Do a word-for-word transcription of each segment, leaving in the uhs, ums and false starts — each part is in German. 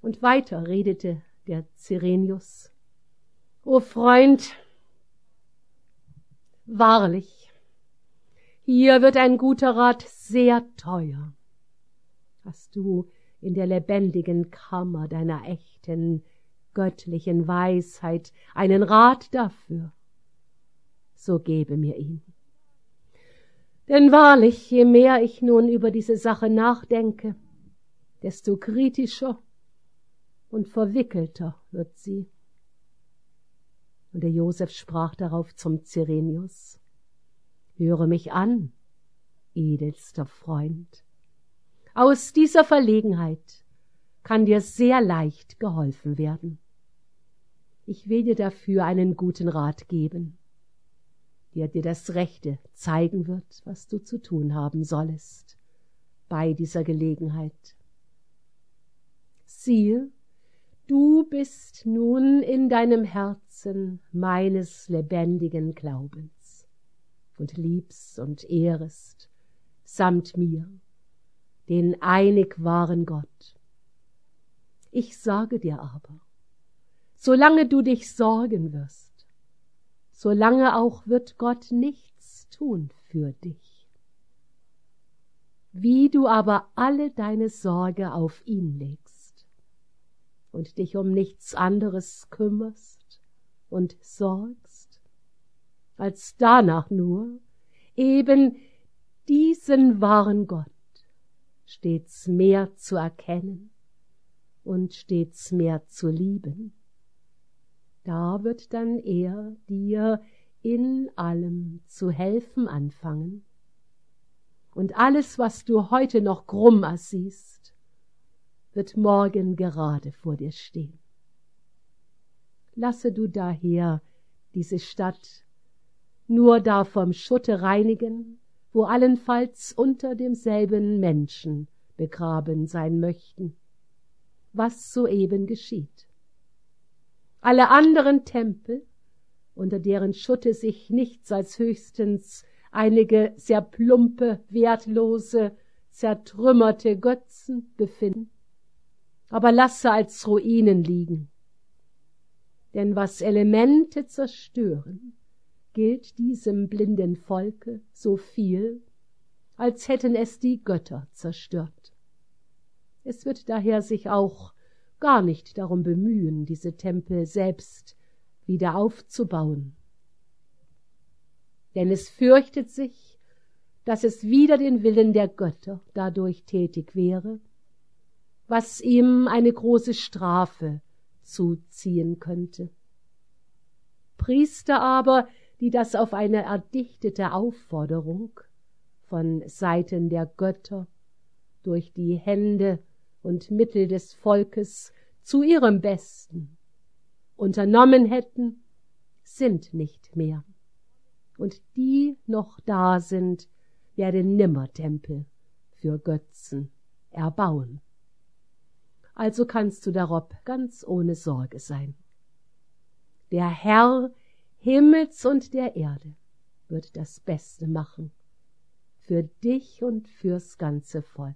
Und weiter redete der Cyrenius: O Freund, wahrlich, hier wird ein guter Rat sehr teuer. Hast du in der lebendigen Kammer deiner echten, göttlichen Weisheit einen Rat dafür, so gebe mir ihn. Denn wahrlich, je mehr ich nun über diese Sache nachdenke, desto kritischer und verwickelter wird sie. Und der Joseph sprach darauf zum Cyrenius: Höre mich an, edelster Freund. Aus dieser Verlegenheit kann dir sehr leicht geholfen werden. Ich will dir dafür einen guten Rat geben, der dir das Rechte zeigen wird, was du zu tun haben sollest bei dieser Gelegenheit. Siehe, du bist nun in deinem Herzen meines lebendigen Glaubens und liebst und ehrest samt mir den einig wahren Gott. Ich sage dir aber, solange du dich sorgen wirst, solange auch wird Gott nichts tun für dich. Wie du aber alle deine Sorge auf ihn legst und dich um nichts anderes kümmerst und sorgst, als danach nur eben diesen wahren Gott stets mehr zu erkennen und stets mehr zu lieben, da wird dann er dir in allem zu helfen anfangen. Und alles, was du heute noch krumm ersiehst, wird morgen gerade vor dir stehen. Lasse du daher diese Stadt nur da vom Schutte reinigen, wo allenfalls unter demselben Menschen begraben sein möchten, was soeben geschieht. Alle anderen Tempel, unter deren Schutte sich nichts als höchstens einige sehr plumpe, wertlose, zertrümmerte Götzen befinden, aber lasse als Ruinen liegen. Denn was Elemente zerstören, gilt diesem blinden Volke so viel, als hätten es die Götter zerstört. Es wird daher sich auch gar nicht darum bemühen, diese Tempel selbst wieder aufzubauen. Denn es fürchtet sich, dass es wider den Willen der Götter dadurch tätig wäre, was ihm eine große Strafe zuziehen könnte. Priester aber, die das auf eine erdichtete Aufforderung von Seiten der Götter durch die Hände und Mittel des Volkes zu ihrem Besten unternommen hätten, sind nicht mehr. Und die noch da sind, werden nimmer Tempel für Götzen erbauen. Also kannst du darob ganz ohne Sorge sein. Der Herr Himmels und der Erde wird das Beste machen für dich und fürs ganze Volk.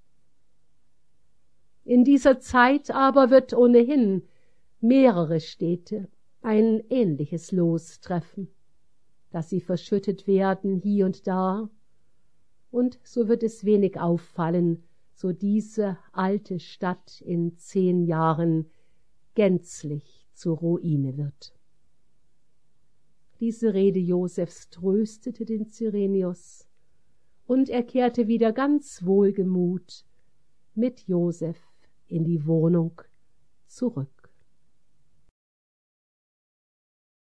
In dieser Zeit aber wird ohnehin mehrere Städte ein ähnliches Los treffen, dass sie verschüttet werden hier und da, und so wird es wenig auffallen, so diese alte Stadt in zehn Jahren gänzlich zur Ruine wird. Diese Rede Josephs tröstete den Cyrenius, und er kehrte wieder ganz wohlgemut mit Joseph in die Wohnung zurück.